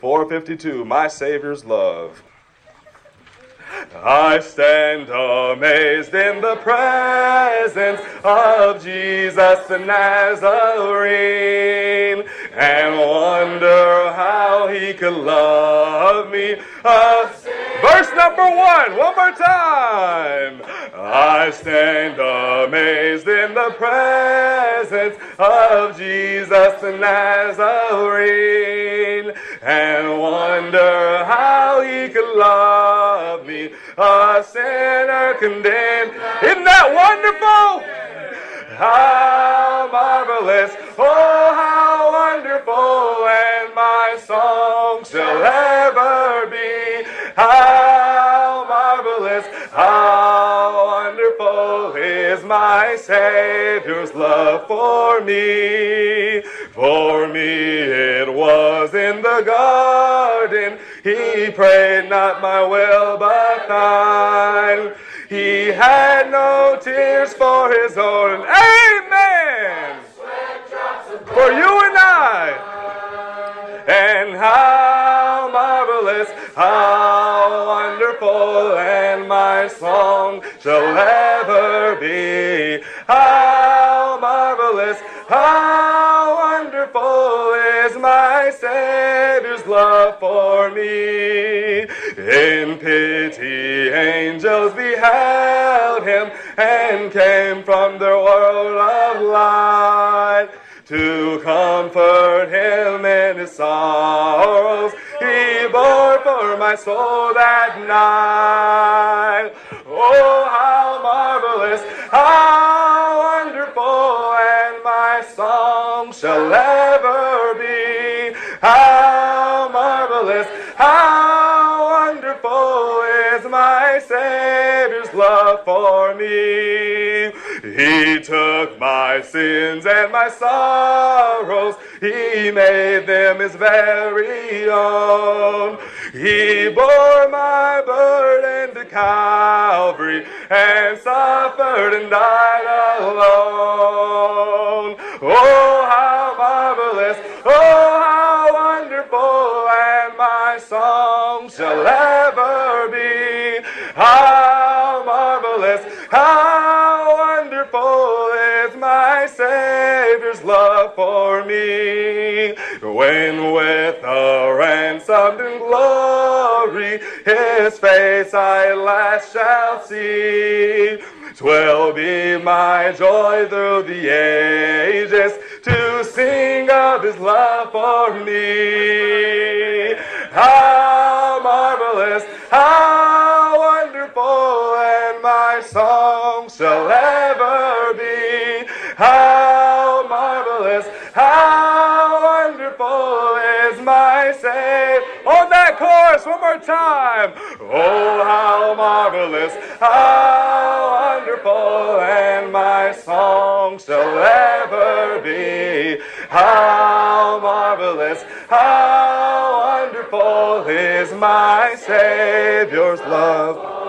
452, My Savior's Love. I stand amazed in the presence of Jesus the Nazarene, and wonder how he could love me. Verse number 1, one more time. I stand amazed in the presence of Jesus the Nazarene, and wonder how he could love me, a sinner condemned. Isn't that wonderful? How marvelous, oh how wonderful, and my song shall ever be. How marvelous, how wonderful is my Savior's love for me. For me it was in the garden, he prayed not my will but thine. He had no tears for his own. Amen. For you and I. And how marvelous, how wonderful, and my song shall ever be. How marvelous, how wonderful is my Savior's love for me. In pity angels beheld him, and came from their world of light to comfort him in his sorrows. He bore for my soul that night. Oh, how marvelous, how wonderful, and my song shall ever be. How marvelous, how wonderful is my Savior's love for me. He took my sins and my sorrows, he made them his very own. He bore my burden to Calvary, and suffered and died alone. Oh, how marvelous, oh, how wonderful, and my song shall ever be. How marvelous, how wonderful is my Savior's love for me. When with a ransomed in glory his face I at last shall see, 'twill be my joy through the ages to sing of his love for me. How marvelous, how wonderful, and my song shall ever be. How marvelous, how wonderful is my Savior. On that chorus, one more time. Oh, how marvelous, how wonderful, and my song shall ever be. How marvelous, how wonderful is my Savior's love.